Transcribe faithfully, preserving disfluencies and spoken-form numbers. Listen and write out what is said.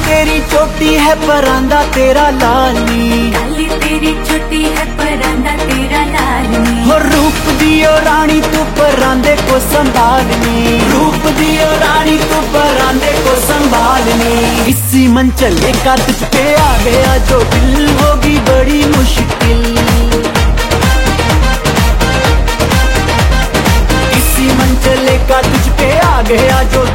तेरी छोटी है परांदा तेरा लाली, काली तेरी छोटी है परांदा तेरा लाली। हो रूप दियो रानी तू परांदे को संभालनी, रूप दियो रानी तू परांदे को संभालनी। इसी मंचले का तुझ पे आ गया जो दिल होगी बड़ी मुश्किल, इसी मंचले का तुझ पे आ गया जो